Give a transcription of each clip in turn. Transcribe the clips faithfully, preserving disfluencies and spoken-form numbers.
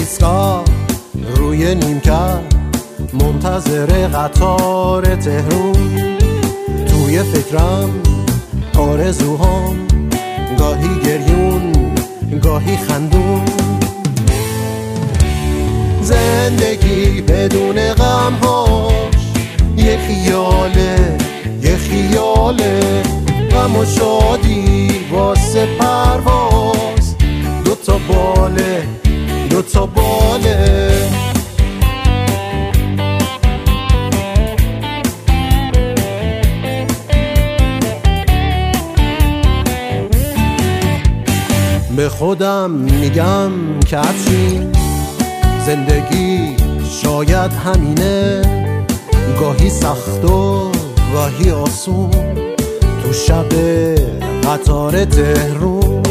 ایستگاه روی نیمکت منتظر قطار تهرون. توی فکرم آرزوهام گاهی گریون گاهی خندون. زندگی بدون غمهاش یه خیاله یه خیاله، غم و شادی واسه پرواز، دوتا باله دوتا باله. به خودم میگم که افشین زندگی شاید همینه، گاهی سخت و گاهی آسون تو شب قطار تهرون.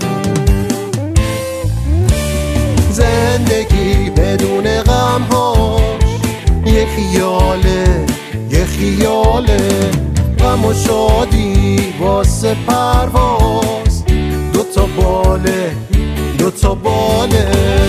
زندگی بدون غمهاش یه خیاله یه خیاله، غم و شادی واسه پرواز، دوتا باله دوتا باله.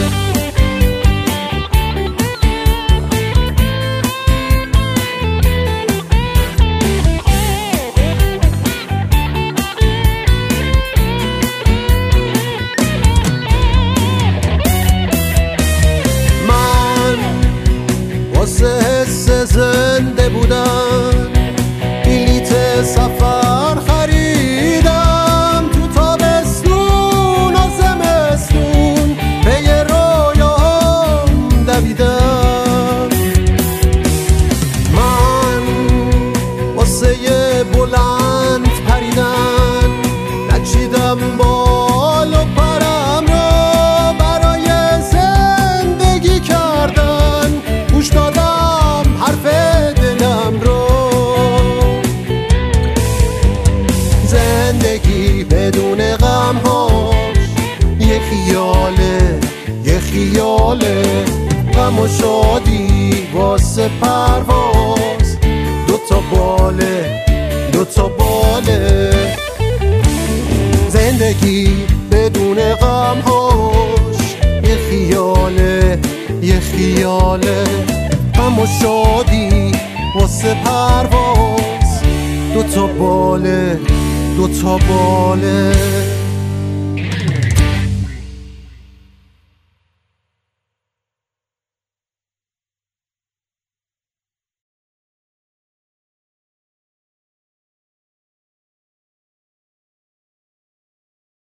واسه حس زنده بودن بلیت سفر خریدم، تو تابستون و زمستون پی رویاهام دویدم. من واسه یه بلند پریدن نچیدم بال و پرم رو، برای زندگی کردن گوش دادم حرف دلم رو. زندگی بدون غمهاش یه خیاله یه خیاله، غم و شادی واسه پرواز، دوتا باله دوتا باله. زندگی بدون غمهاش یه خیاله یه خیاله، غم و شادی واسه پرواز، دوتا باله دوتا باله.